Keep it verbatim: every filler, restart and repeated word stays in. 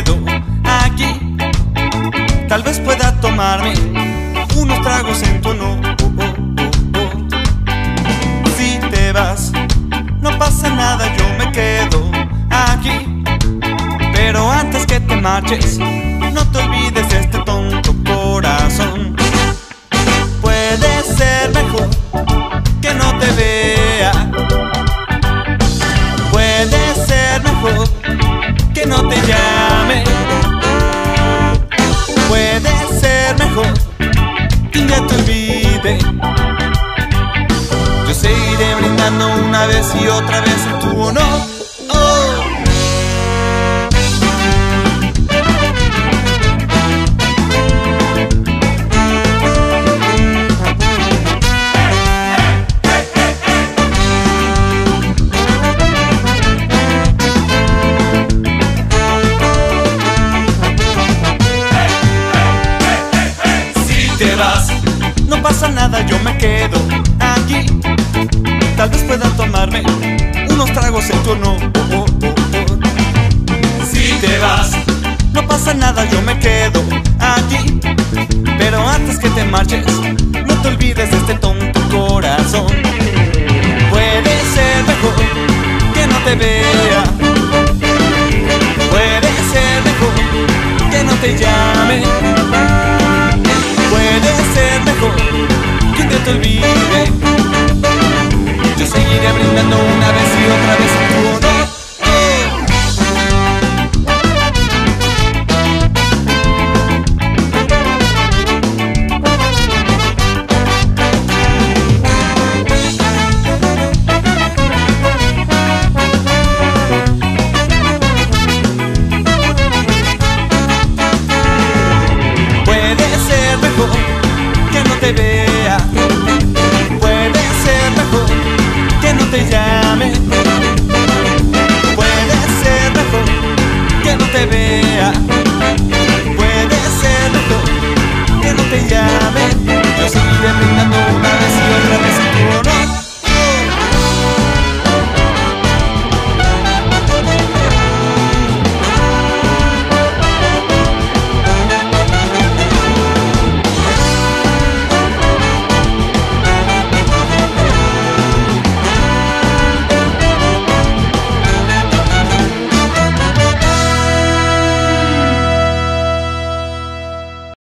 quedo aquí. Tal vez pueda tomarme unos tragos en tu honor. Oh, oh, oh, oh. Si te vas, no pasa nada, yo me quedo aquí. Pero antes que te marches, no te olvides de este tonto corazón. Puede ser mejor que no te vea. Puede ser mejor que no te llame. Puede ser mejor que un día te olvide. Yo seguiré brindando una vez y otra vez en tu honor. Oh. No pasa nada, yo me quedo aquí. Tal vez pueda tomarme unos tragos en tu honor. Oh, oh, oh, oh. Si te vas, no pasa nada, yo me quedo aquí. Pero antes que te marches,